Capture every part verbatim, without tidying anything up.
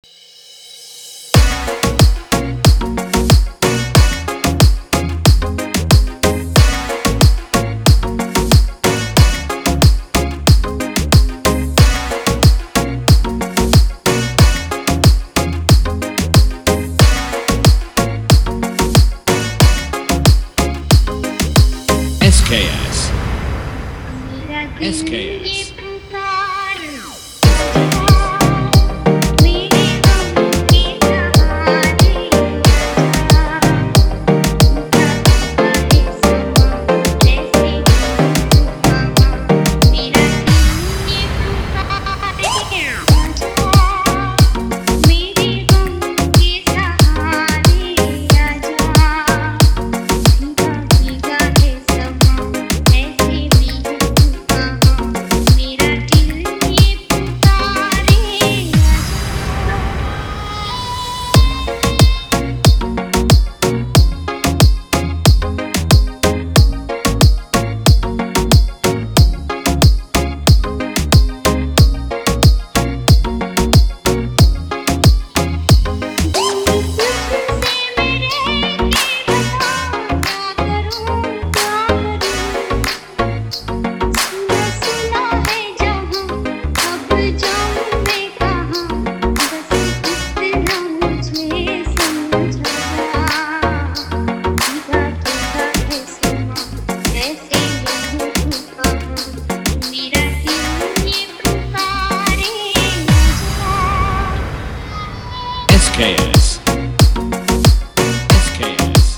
S K S S K S S K S S K S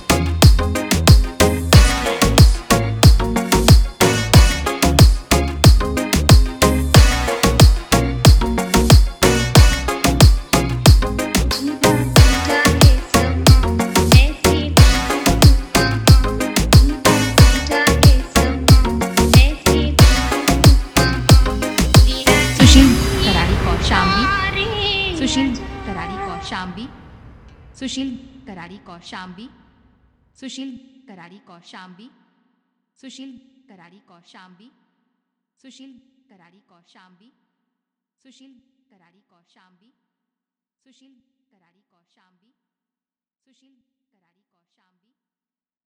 सुशील करारी कौशाम्बी सुशील करारी कौशाम्बी सुशील करारी कौशाम्बी सुशील करारी कौशाम्बी सुशील करारी कौशाम्बी सुशील करारी कौशाम्बी सुशील करारी कौशाम्बी सुशील करारी कौशाम्बी सुशील